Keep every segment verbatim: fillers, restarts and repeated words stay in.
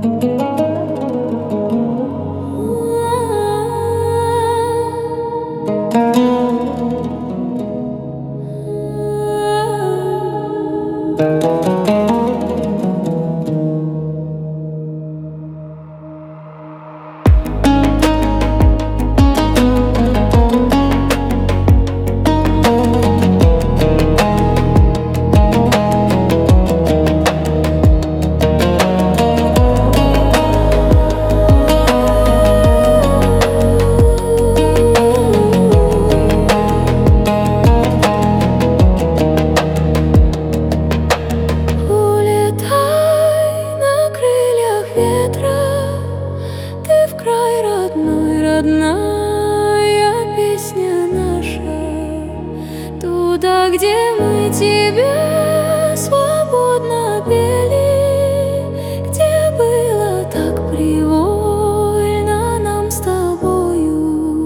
Родная песня наша, туда, где мы тебя свободно пели, где было так привольно нам с тобою.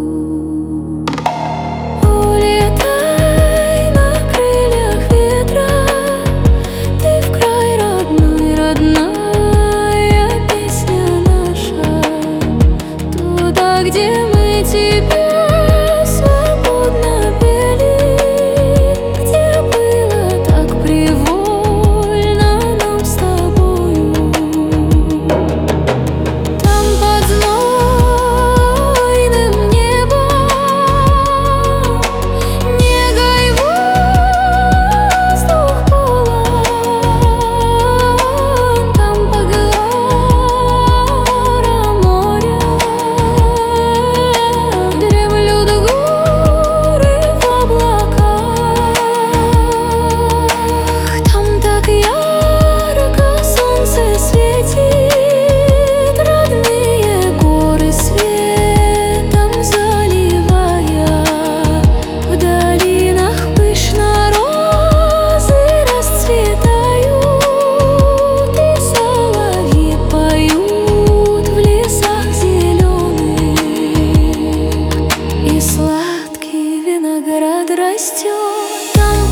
Улетай на крыльях ветра, ты в край родной, родная песня наша, туда, где мы тебя свободно пели, где было так привольно нам с тобою. Там под знойным небом, негой воздух полон, там по горам моря растет там.